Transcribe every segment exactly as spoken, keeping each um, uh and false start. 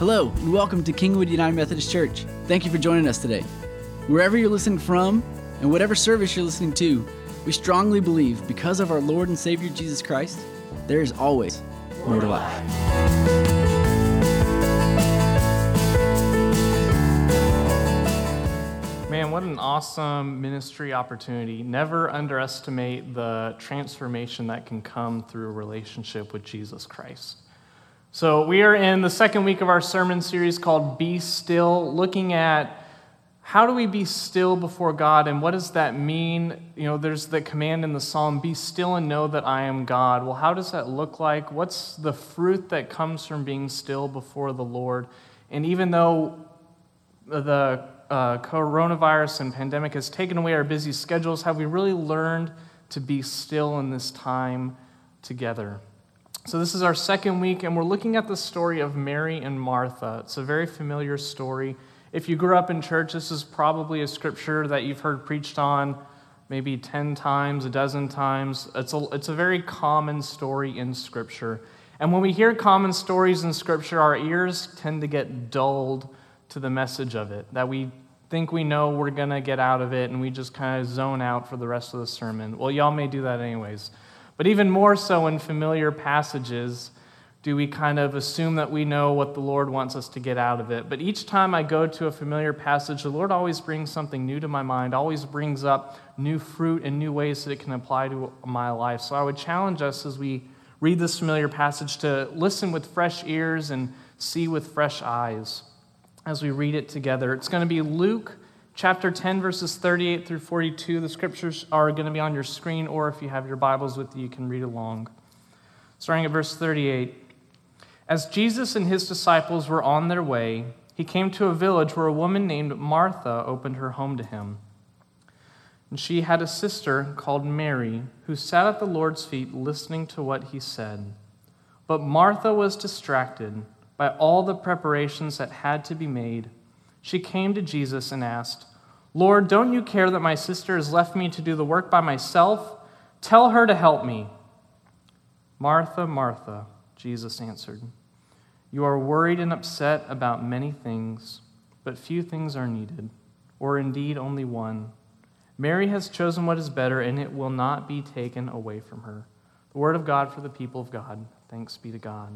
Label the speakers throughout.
Speaker 1: Hello, and welcome to Kingwood United Methodist Church. Thank you for joining us today. Wherever you're listening from, and whatever service you're listening to, we strongly believe because of our Lord and Savior Jesus Christ, there is always more to life.
Speaker 2: Man, what an awesome ministry opportunity. Never underestimate the transformation that can come through a relationship with Jesus Christ. So we are in the second week of our sermon series called Be Still, looking at how do we be still before God, and what does that mean? You know, there's the command in the psalm, be still and know that I am God. Well, how does that look like? What's the fruit that comes from being still before the Lord? And even though the uh, coronavirus and pandemic has taken away our busy schedules, have we really learned to be still in this time together? So this is our second week, and we're looking at the story of Mary and Martha. It's a very familiar story. If you grew up in church, this is probably a scripture that you've heard preached on maybe ten times, a dozen times. It's a, it's a very common story in Scripture. And when we hear common stories in Scripture, our ears tend to get dulled to the message of it, that we think we know we're going to get out of it, and we just kind of zone out for the rest of the sermon. Well, y'all may do that anyways. But even more so in familiar passages, do we kind of assume that we know what the Lord wants us to get out of it. But each time I go to a familiar passage, the Lord always brings something new to my mind, always brings up new fruit and new ways that it can apply to my life. So I would challenge us as we read this familiar passage to listen with fresh ears and see with fresh eyes as we read it together. It's going to be Luke chapter ten, verses thirty-eight through forty-two. The scriptures are going to be on your screen, or if you have your Bibles with you, you can read along. Starting at verse thirty-eight. As Jesus and his disciples were on their way, he came to a village where a woman named Martha opened her home to him. And she had a sister called Mary, who sat at the Lord's feet listening to what he said. But Martha was distracted by all the preparations that had to be made. She came to Jesus and asked, Lord, don't you care that my sister has left me to do the work by myself? Tell her to help me. Martha, Martha, Jesus answered, you are worried and upset about many things, but few things are needed, or indeed only one. Mary has chosen what is better, and it will not be taken away from her. The word of God for the people of God. Thanks be to God.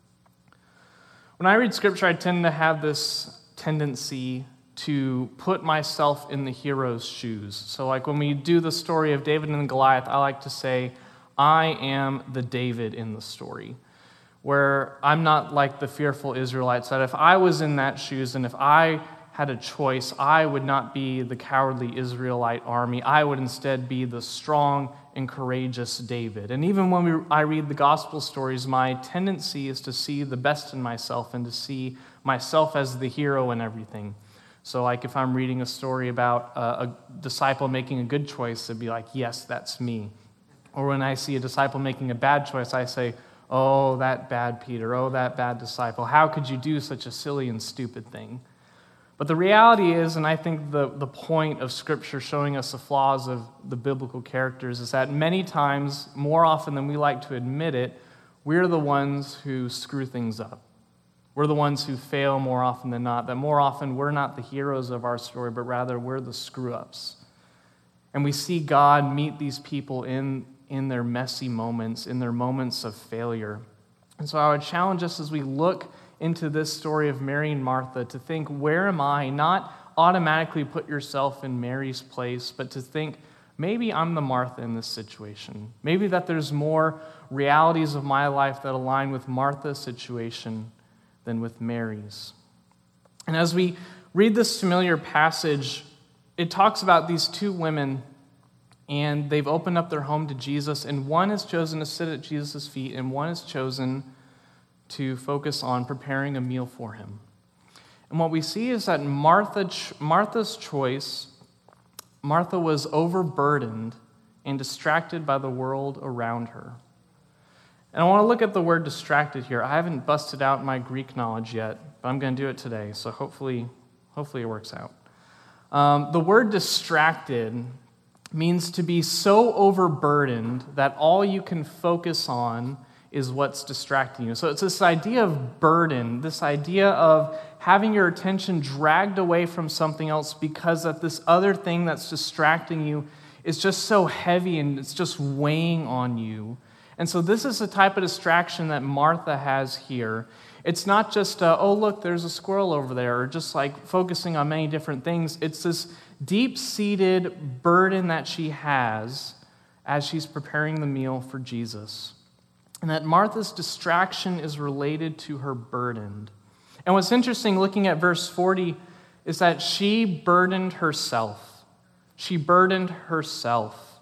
Speaker 2: When I read scripture, I tend to have this tendency to put myself in the hero's shoes. So like when we do the story of David and Goliath, I like to say, I am the David in the story, where I'm not like the fearful Israelites, that if I was in that shoes and if I had a choice, I would not be the cowardly Israelite army. I would instead be the strong and courageous David. And even when we, I read the gospel stories, my tendency is to see the best in myself and to see myself as the hero in everything. So like if I'm reading a story about a, a disciple making a good choice, it'd be like, yes, that's me. Or when I see a disciple making a bad choice, I say, oh, that bad Peter, oh, that bad disciple. How could you do such a silly and stupid thing? But the reality is, and I think the, the point of Scripture showing us the flaws of the biblical characters is that many times, more often than we like to admit it, we're the ones who screw things up. We're the ones who fail more often than not, that more often we're not the heroes of our story, but rather we're the screw-ups. And we see God meet these people in, in their messy moments, in their moments of failure. And so I would challenge us as we look into this story of Mary and Martha to think, where am I? Not automatically put yourself in Mary's place, but to think, maybe I'm the Martha in this situation. Maybe that there's more realities of my life that align with Martha's situation than with Mary's. And as we read this familiar passage, it talks about these two women, and they've opened up their home to Jesus, and one has chosen to sit at Jesus' feet, and one has chosen to focus on preparing a meal for him. And what we see is that Martha, Martha's choice, Martha was overburdened and distracted by the world around her. And I want to look at the word distracted here. I haven't busted out my Greek knowledge yet, but I'm going to do it today, so hopefully, hopefully it works out. Um, the word distracted means to be so overburdened that all you can focus on is what's distracting you. So it's this idea of burden, this idea of having your attention dragged away from something else because of this other thing that's distracting you is just so heavy and it's just weighing on you. And so this is the type of distraction that Martha has here. It's not just, uh, oh, look, there's a squirrel over there, or just like focusing on many different things. It's this deep-seated burden that she has as she's preparing the meal for Jesus. And that Martha's distraction is related to her burden. And what's interesting looking at verse forty is that she burdened herself. She burdened herself.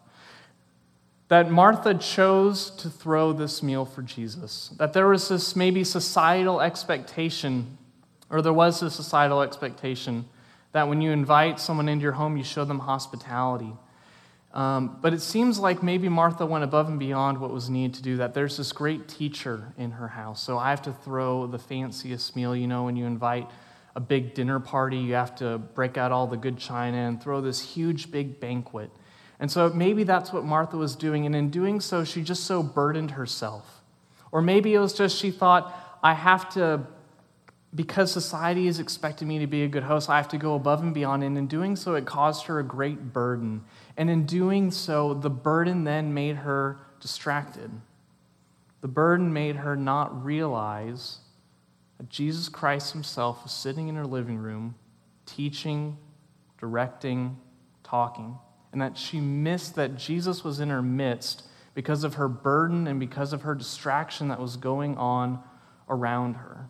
Speaker 2: That Martha chose to throw this meal for Jesus. That there was this maybe societal expectation, or there was this societal expectation, that when you invite someone into your home, you show them hospitality. Um, but it seems like maybe Martha went above and beyond what was needed to do that. There's this great teacher in her house, so I have to throw the fanciest meal. You know, when you invite a big dinner party, you have to break out all the good china and throw this huge big banquet. And so maybe that's what Martha was doing, and in doing so, she just so burdened herself. Or maybe it was just she thought, I have to, because society is expecting me to be a good host, I have to go above and beyond, and in doing so, it caused her a great burden. And in doing so, the burden then made her distracted. The burden made her not realize that Jesus Christ himself was sitting in her living room, teaching, directing, talking, and that she missed that Jesus was in her midst because of her burden and because of her distraction that was going on around her.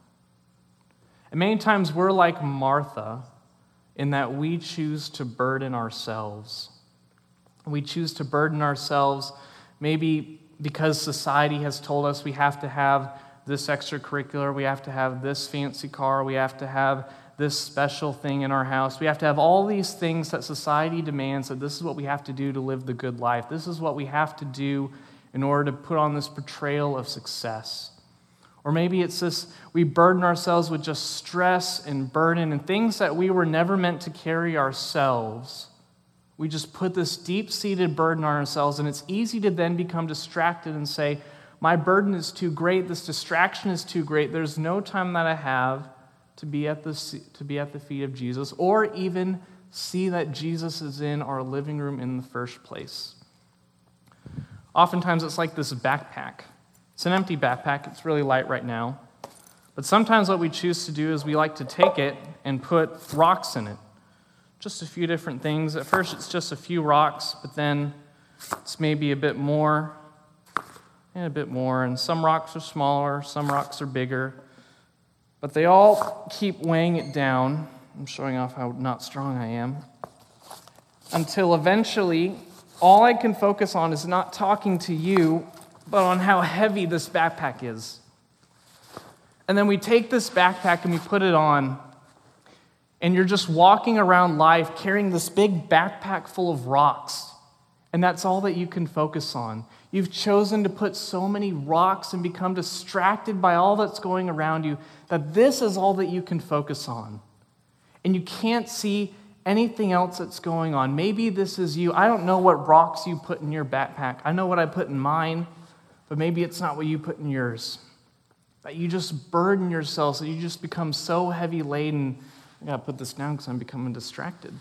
Speaker 2: And many times we're like Martha in that we choose to burden ourselves. We choose to burden ourselves maybe because society has told us we have to have this extracurricular, we have to have this fancy car, we have to have this special thing in our house. We have to have all these things that society demands that this is what we have to do to live the good life. This is what we have to do in order to put on this portrayal of success. Or maybe it's this, we burden ourselves with just stress and burden and things that we were never meant to carry ourselves. We just put this deep-seated burden on ourselves, and it's easy to then become distracted and say, my burden is too great, this distraction is too great, there's no time that I have to be at the, to be at the feet of Jesus, or even see that Jesus is in our living room in the first place. Oftentimes it's like this backpack. It's an empty backpack, it's really light right now, but sometimes what we choose to do is we like to take it and put rocks in it. Just a few different things. At first, it's just a few rocks, but then it's maybe a bit more and a bit more. And some rocks are smaller, some rocks are bigger, but they all keep weighing it down. I'm showing off how not strong I am. Until eventually, all I can focus on is not talking to you, but on how heavy this backpack is. And then we take this backpack and we put it on, and you're just walking around life carrying this big backpack full of rocks. And that's all that you can focus on. You've chosen to put so many rocks and become distracted by all that's going around you that this is all that you can focus on. And you can't see anything else that's going on. Maybe this is you. I don't know what rocks you put in your backpack. I know what I put in mine, but maybe it's not what you put in yours. That you just burden yourself, so you just become so heavy laden. I gotta put this down because I'm becoming distracted.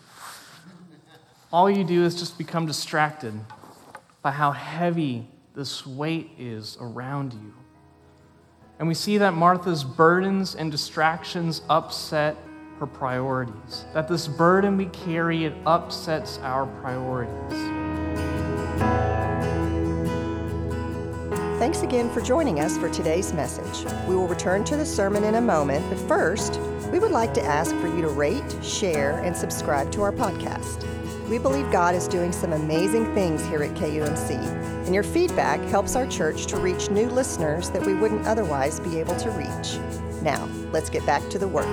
Speaker 2: All you do is just become distracted by how heavy this weight is around you. And we see that Martha's burdens and distractions upset her priorities. That this burden we carry, it upsets our priorities.
Speaker 3: Thanks again for joining us for today's message. We will return to the sermon in a moment, but first, we would like to ask for you to rate, share, and subscribe to our podcast. We believe God is doing some amazing things here at K U M C, and your feedback helps our church to reach new listeners that we wouldn't otherwise be able to reach. Now, let's get back to the Word.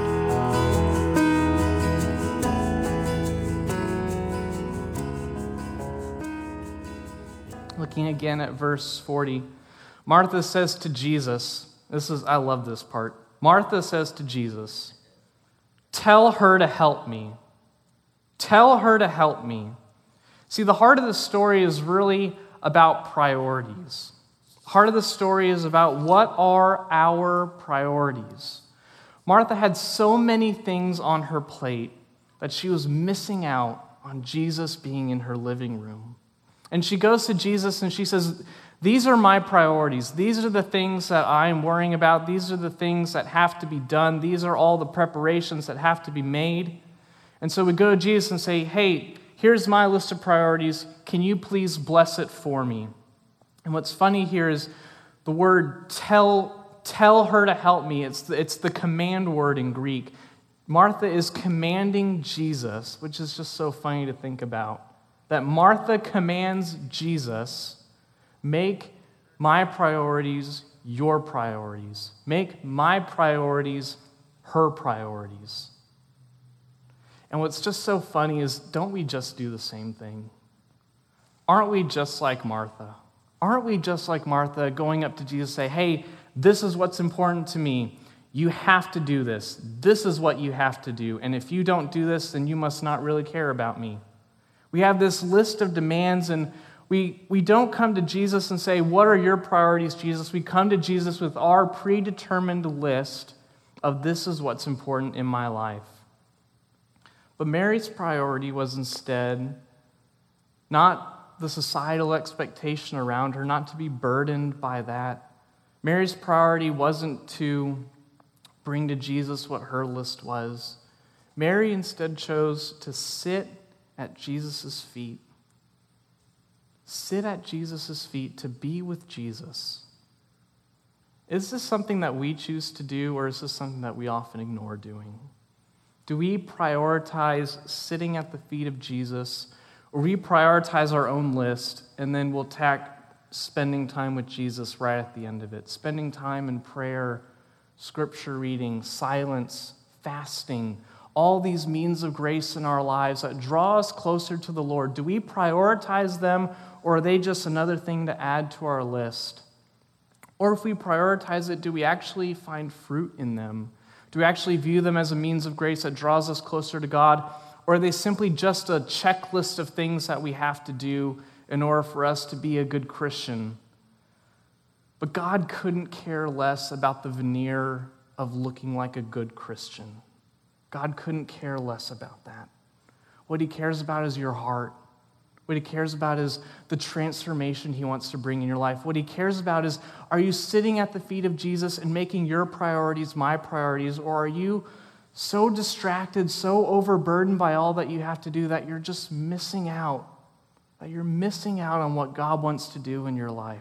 Speaker 2: Looking again at verse forty, Martha says to Jesus, this is, I love this part. Martha says to Jesus, tell her to help me. Tell her to help me. See, the heart of the story is really about priorities. Heart of the story is about what are our priorities. Martha had so many things on her plate that she was missing out on Jesus being in her living room. And she goes to Jesus and she says, these are my priorities. These are the things that I'm worrying about. These are the things that have to be done. These are all the preparations that have to be made. And so we go to Jesus and say, hey, here's my list of priorities. Can you please bless it for me? And what's funny here is the word tell, tell her to help me. It's the, it's the command word in Greek. Martha is commanding Jesus, which is just so funny to think about, that Martha commands Jesus, make my priorities your priorities. Make my priorities her priorities. And what's just so funny is, don't we just do the same thing? Aren't we just like Martha? Aren't we just like Martha going up to Jesus and say, hey, this is what's important to me. You have to do this. This is what you have to do. And if you don't do this, then you must not really care about me. We have this list of demands, and we, we don't come to Jesus and say, what are your priorities, Jesus? We come to Jesus with our predetermined list of this is what's important in my life. But Mary's priority was instead not the societal expectation around her, not to be burdened by that. Mary's priority wasn't to bring to Jesus what her list was. Mary instead chose to sit at Jesus' feet. Sit at Jesus' feet to be with Jesus. Is this something that we choose to do, or is this something that we often ignore doing? Do we prioritize sitting at the feet of Jesus, or we prioritize our own list, and then we'll tack spending time with Jesus right at the end of it? Spending time in prayer, scripture reading, silence, fasting, all these means of grace in our lives that draw us closer to the Lord. Do we prioritize them, or are they just another thing to add to our list? Or if we prioritize it, do we actually find fruit in them? Do we actually view them as a means of grace that draws us closer to God? Or are they simply just a checklist of things that we have to do in order for us to be a good Christian? But God couldn't care less about the veneer of looking like a good Christian. God couldn't care less about that. What he cares about is your heart. What he cares about is the transformation he wants to bring in your life. What he cares about is, are you sitting at the feet of Jesus and making your priorities my priorities, or are you so distracted, so overburdened by all that you have to do that you're just missing out, that you're missing out on what God wants to do in your life?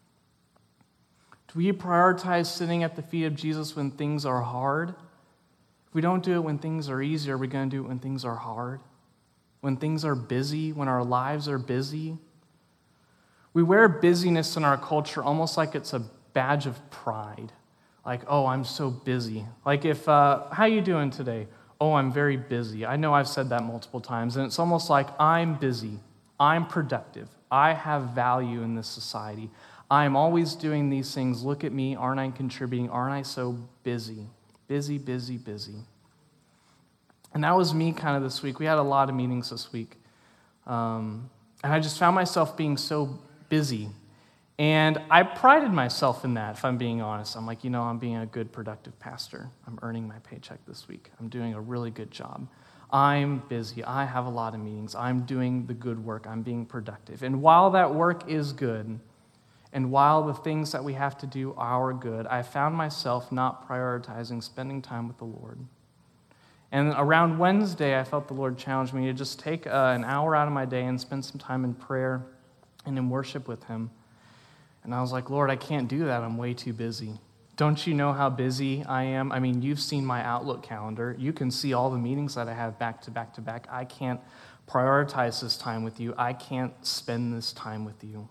Speaker 2: Do we prioritize sitting at the feet of Jesus when things are hard? If we don't do it when things are easy, are we going to do it when things are hard? When things are busy, when our lives are busy? We wear busyness in our culture almost like it's a badge of pride. Like, oh, I'm so busy. Like if, uh, how you doing today? Oh, I'm very busy. I know I've said that multiple times, and it's almost like I'm busy. I'm productive. I have value in this society. I'm always doing these things. Look at me. Aren't I contributing? Aren't I so busy? Busy, busy, busy. And that was me kind of this week. We had a lot of meetings this week. Um, and I just found myself being so busy. And I prided myself in that, if I'm being honest. I'm like, you know, I'm being a good, productive pastor. I'm earning my paycheck this week. I'm doing a really good job. I'm busy. I have a lot of meetings. I'm doing the good work. I'm being productive. And while that work is good, and while the things that we have to do are good, I found myself not prioritizing spending time with the Lord. And around Wednesday, I felt the Lord challenge me to just take uh, an hour out of my day and spend some time in prayer and in worship with him. And I was like, Lord, I can't do that. I'm way too busy. Don't you know how busy I am? I mean, you've seen my Outlook calendar. You can see all the meetings that I have back to back to back. I can't prioritize this time with you. I can't spend this time with you.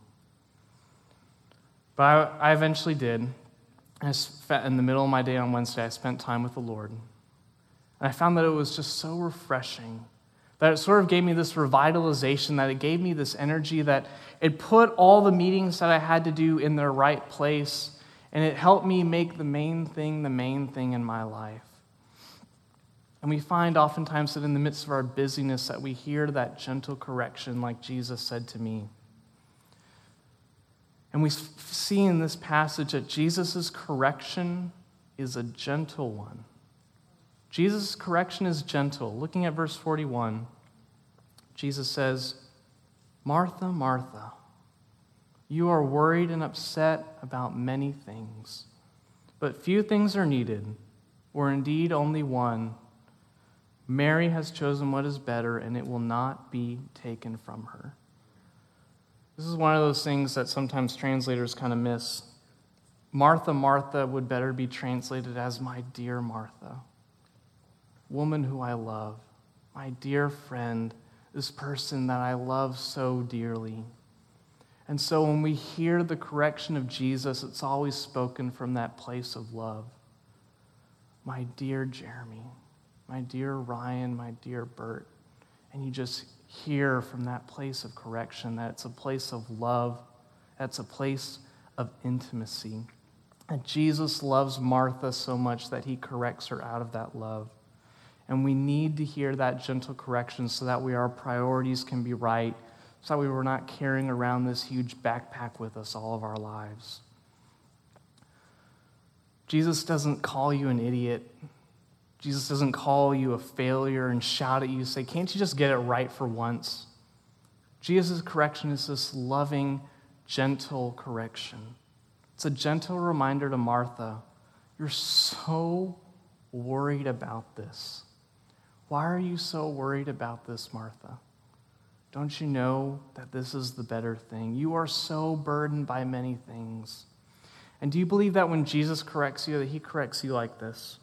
Speaker 2: But I, I eventually did. I spent, in the middle of my day on Wednesday, I spent time with the Lord. And I found that it was just so refreshing, that it sort of gave me this revitalization, that it gave me this energy, that it put all the meetings that I had to do in their right place, and it helped me make the main thing the main thing in my life. And we find oftentimes that in the midst of our busyness that we hear that gentle correction like Jesus said to me. And we see in this passage that Jesus' correction is a gentle one. Jesus' correction is gentle. Looking at verse forty-one, Jesus says, Martha, Martha, you are worried and upset about many things, but few things are needed, or indeed only one. Mary has chosen what is better, and it will not be taken from her. This is one of those things that sometimes translators kind of miss. Martha, Martha would better be translated as my dear Martha, woman who I love, my dear friend, this person that I love so dearly. And so when we hear the correction of Jesus, it's always spoken from that place of love. My dear Jeremy, my dear Ryan, my dear Bert. And you just hear from that place of correction that it's a place of love, that's a place of intimacy. And Jesus loves Martha so much that he corrects her out of that love. And we need to hear that gentle correction so that we, our priorities can be right, so that we were not carrying around this huge backpack with us all of our lives. Jesus doesn't call you an idiot. Jesus doesn't call you a failure and shout at you, say, can't you just get it right for once? Jesus' correction is this loving, gentle correction. It's a gentle reminder to Martha, you're so worried about this. Why are you so worried about this, Martha? Don't you know that this is the better thing? You are so burdened by many things. And do you believe that when Jesus corrects you, that he corrects you like this?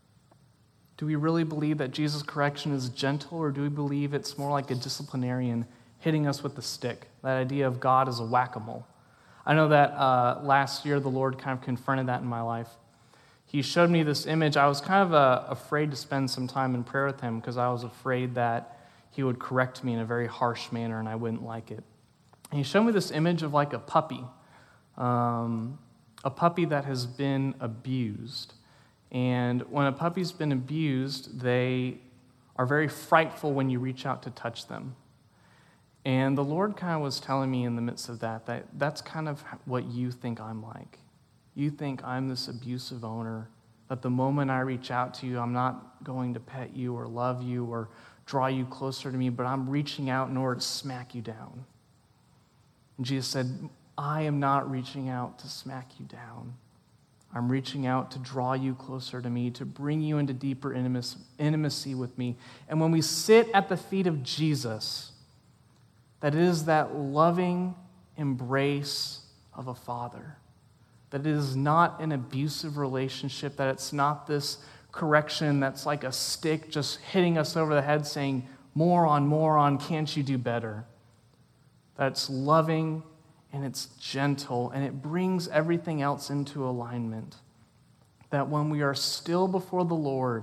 Speaker 2: Do we really believe that Jesus' correction is gentle, or do we believe it's more like a disciplinarian hitting us with the stick? That idea of God as a whack-a-mole. I know that uh, last year the Lord kind of confronted that in my life. He showed me this image. I was kind of uh, afraid to spend some time in prayer with him because I was afraid that he would correct me in a very harsh manner and I wouldn't like it. And he showed me this image of like a puppy, um, a puppy that has been abused. And when a puppy's been abused, they are very frightful when you reach out to touch them. And the Lord kind of was telling me in the midst of that, that that's kind of what you think I'm like. You think I'm this abusive owner, that the moment I reach out to you, I'm not going to pet you or love you or draw you closer to me, but I'm reaching out in order to smack you down. And Jesus said, I am not reaching out to smack you down. I'm reaching out to draw you closer to me, to bring you into deeper intimacy with me. And when we sit at the feet of Jesus, that it is that loving embrace of a father, that it is not an abusive relationship, that it's not this correction that's like a stick just hitting us over the head saying, more on, more on, can't you do better? That it's loving and it's gentle, and it brings everything else into alignment. That when we are still before the Lord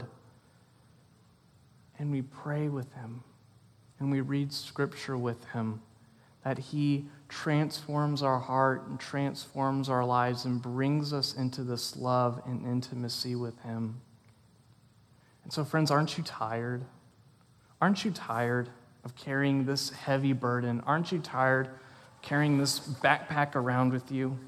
Speaker 2: and we pray with him and we read scripture with him, that he transforms our heart and transforms our lives and brings us into this love and intimacy with him. And so, friends, aren't you tired? Aren't you tired of carrying this heavy burden? Aren't you tired carrying this backpack around with you?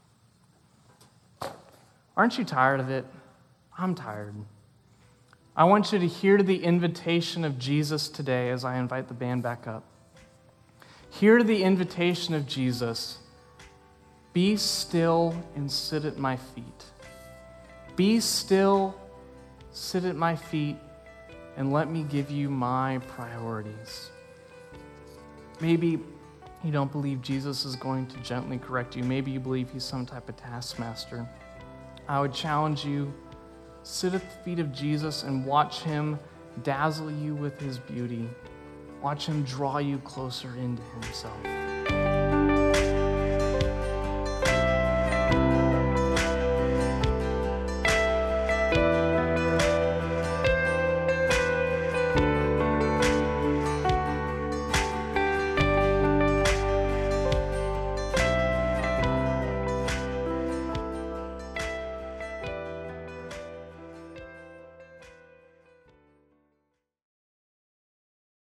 Speaker 2: Aren't you tired of it? I'm tired. I want you to hear the invitation of Jesus today as I invite the band back up. Hear the invitation of Jesus. Be still and sit at my feet. Be still, sit at my feet, and let me give you my priorities. Maybe you don't believe Jesus is going to gently correct you. Maybe you believe he's some type of taskmaster. I would challenge you, sit at the feet of Jesus and watch him dazzle you with his beauty. Watch him draw you closer into himself.